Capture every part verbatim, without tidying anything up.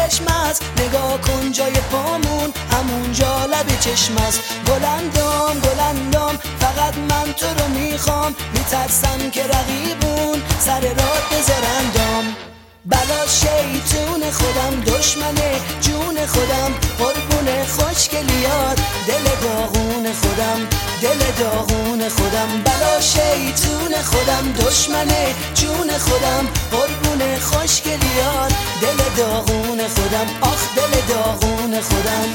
کرشم است، نگاه کن جای پامون همونجا لب چشم است. گلندام گلندام فقط من تو رو میخوام، میترسم که رقیبون سر راه بذارندام. بلا شیطون خودم، دشمن جون خودم، قربون خوشگلیات دل داغون خودم، دل داغون خودم. بلا شیطون خودم، دشمن جون خودم، قربون خوشگلیات دل داغون خودم، آخ دل داغون خودم.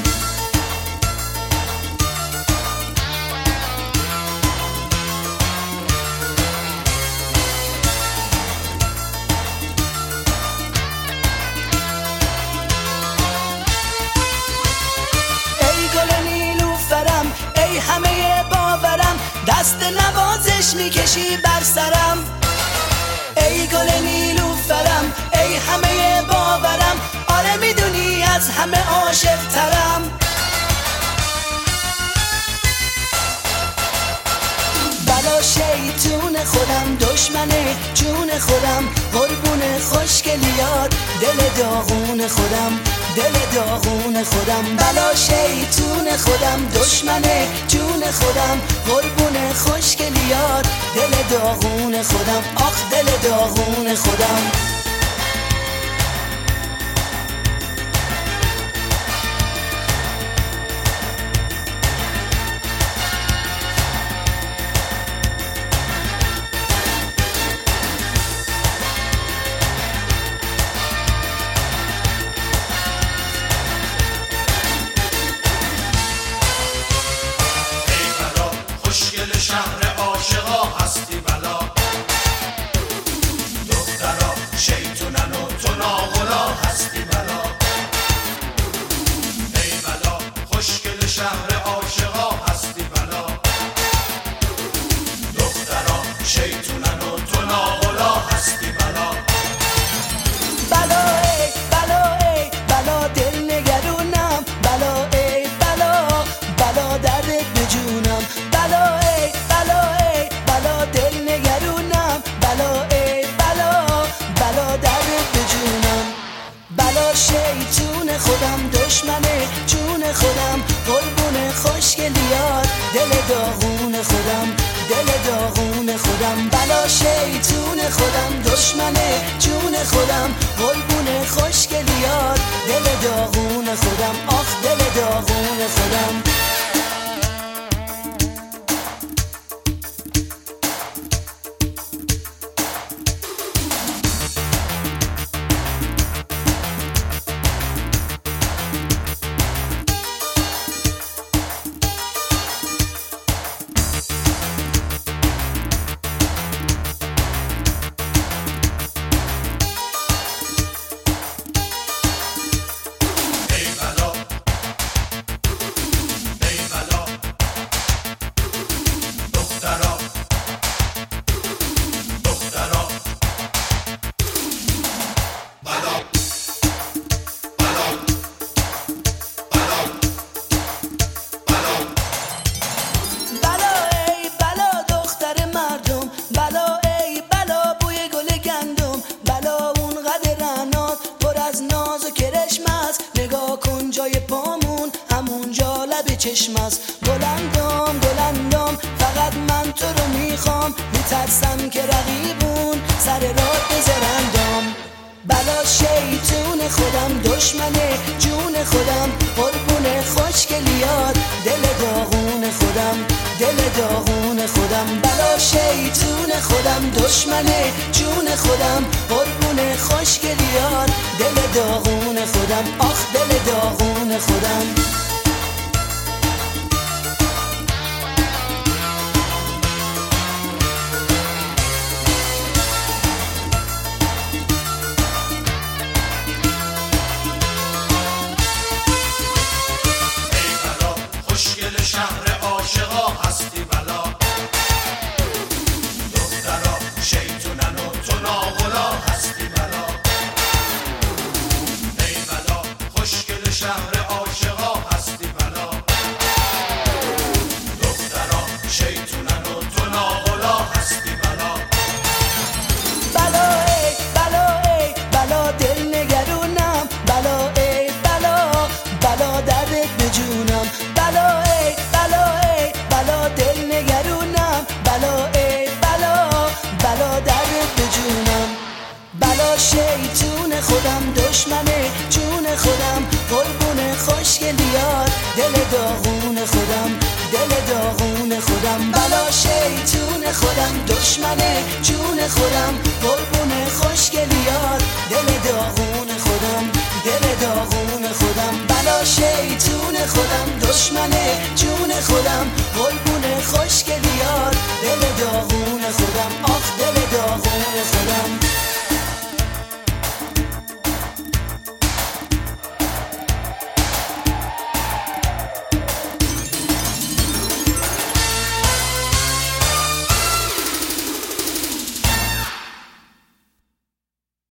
همه باورم دست نوازش میکشی بر سرم. ای گل نیلوفرم، ای همه باورم، آره میدونی از همه عاشق ترم. بلا شیطون خودم، دشمن جون خودم، قربون خوشگلیات دل داغون خودم، دل داغون خودم. بلا شیطون خودم، دشمن جون خودم، قربون خوشگلیات دل داغون خودم، آخ دل داغون خودم. شهر عاشقا هستی بلا، دخترا شیطونن و تو ناغلا هستی بلا. ای بلا خوشگل شهر عاشقا هستی بلا، دخترا شیطونن و تو ناغلا هستی بلا. بلا ای بلا ای بلا دل نگرونم، بلا ای بلا بلا درد به جونم. بلا ای بلا ای بلا دل نگرونم، بلا ای بلا بلا درد به جونم. بلا شیطون خودم، دشمن جون خودم، قربون خوشگلیات دل داغون خودم، دل داغون خودم. بلا شیطون خودم، دشمن جون خودم، قربون خوشگلیات دل داغون خودم، آخ دل داغون خودم. چشم است. گلندام گلندام فقط من تو رو میخوام، میترسم که رقیبون سر راه بذارندام. بلا شیطون خودم، دشمن جون خودم، قربون خوشگلیات دل داغون خودم، دل داغون خودم. بلا شیطون خودم، دشمن جون خودم، قربون خوشگلیات دل داغون خودم، آخ دل داغون خودم. شهر عاشقا هستی بلا، دخترا شیطونن و تو ناغلا هستی بلا. ای بلا خوشگل شهر عاشقا هستی بلا شیطون خودم، دشمن جون خودم، قربون خوشگلیات، دل داغون خودم، دل داغون خودم. بلا شیطون خودم، دشمن جون خودم، قربون خوشگلیات، دل داغون خودم، دل داغون خودم. بلا شیطون خودم، دشمن جون خودم، قربون خوشگلیات.